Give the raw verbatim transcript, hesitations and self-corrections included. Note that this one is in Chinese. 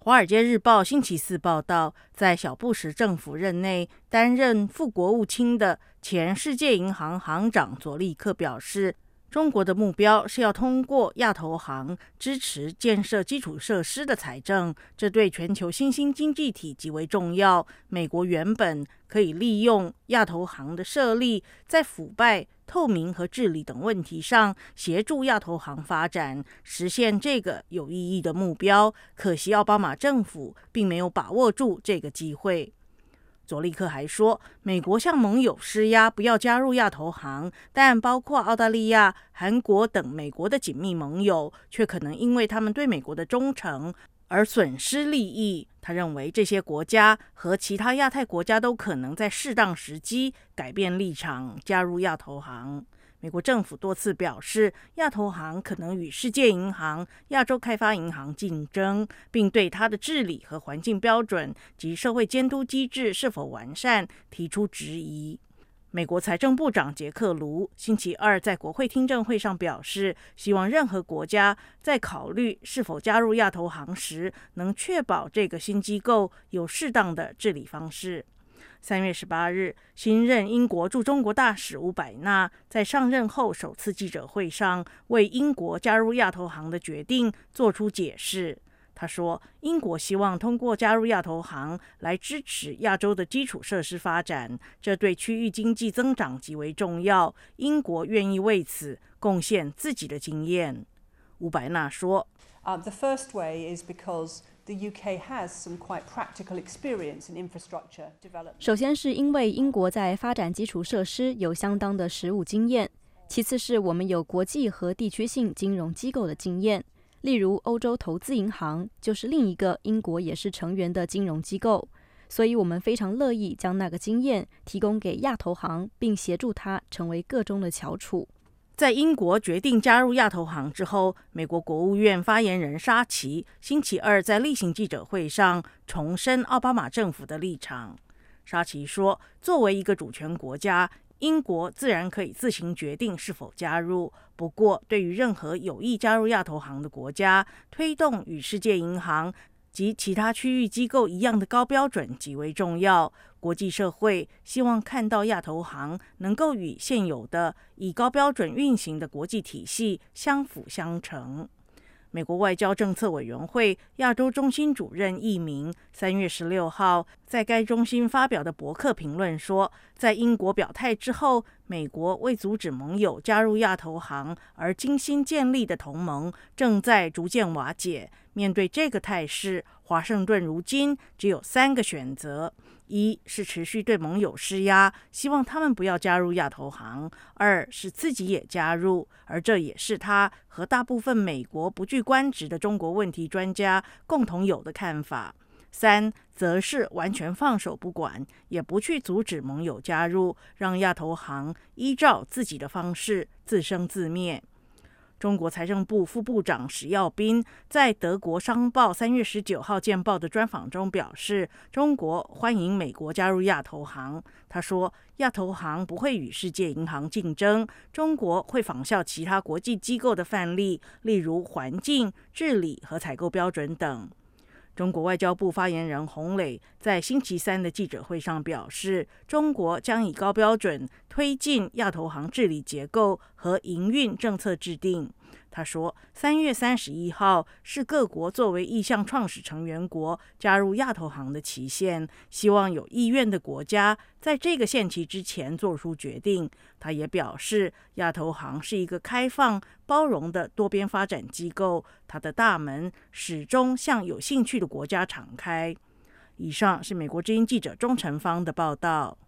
华尔街日报星期四报道，在小布什政府任内担任副国务卿的前世界银行行长佐利克表示，中国的目标是要通过亚投行支持建设基础设施的财政，这对全球新兴经济体极为重要。美国原本可以利用亚投行的设立，在腐败、透明和治理等问题上协助亚投行发展，实现这个有意义的目标。可惜奥巴马政府并没有把握住这个机会。佐利克还说，美国向盟友施压不要加入亚投行，但包括澳大利亚、韩国等美国的紧密盟友却可能因为他们对美国的忠诚而损失利益。他认为这些国家和其他亚太国家都可能在适当时机改变立场，加入亚投行。美国政府多次表示，亚投行可能与世界银行、亚洲开发银行竞争，并对它的治理和环境标准及社会监督机制是否完善提出质疑。美国财政部长杰克卢星期二在国会听证会上表示，希望任何国家在考虑是否加入亚投行时，能确保这个新机构有适当的治理方式。三月十八日，新任英国驻中国大使伍百纳在上任后首次记者会上为英国加入亚投行的决定做出解释。他说，英国希望通过加入亚投行来支持亚洲的基础设施发展，这对区域经济增长极为重要。英国愿意为此贡献自己的经验。伍百纳说、 uh, The first way is because the U K has some quite practical experience in infrastructure development. 首先是因为英国在发展基础设施有相当的实务经验，其次是我们有国际和地区性金融机构的经验，例如欧洲投资银行就是另一个英国也是成员的金融机构，所以我们非常乐意将那个经验提供给亚投行，并协助它成为个中的翘楚。 在英国决定加入亚投行之后，美国国务院发言人沙奇星期二在例行记者会上重申奥巴马政府的立场。沙奇说，作为一个主权国家，英国自然可以自行决定是否加入，不过对于任何有意加入亚投行的国家，推动与世界银行及其他区域机构一样的高标准极为重要。国际社会希望看到亚投行能够与现有的以高标准运行的国际体系相辅相成。美国外交政策委员会亚洲中心主任易明三月十六号在该中心发表的博客评论说，在英国表态之后，美国为阻止盟友加入亚投行而精心建立的同盟正在逐渐瓦解。面对这个态势，华盛顿如今只有三个选择：一是持续对盟友施压，希望他们不要加入亚投行；二是自己也加入，而这也是他和大部分美国不具官职的中国问题专家共同有的看法；三则是完全放手不管，也不去阻止盟友加入，让亚投行依照自己的方式自生自灭。中国财政部副部长史耀斌在德国商报三月十九号见报的专访中表示，中国欢迎美国加入亚投行。他说，亚投行不会与世界银行竞争，中国会仿效其他国际机构的范例，例如环境、治理和采购标准等。中国外交部发言人洪磊在星期三的记者会上表示，中国将以高标准推进亚投行治理结构和营运政策制定。他说，三月三十一号是各国作为意向创始成员国加入亚投行的期限，希望有意愿的国家在这个限期之前做出决定。他也表示，亚投行是一个开放、包容的多边发展机构，它的大门始终向有兴趣的国家敞开。以上是美国之音记者钟成芳的报道。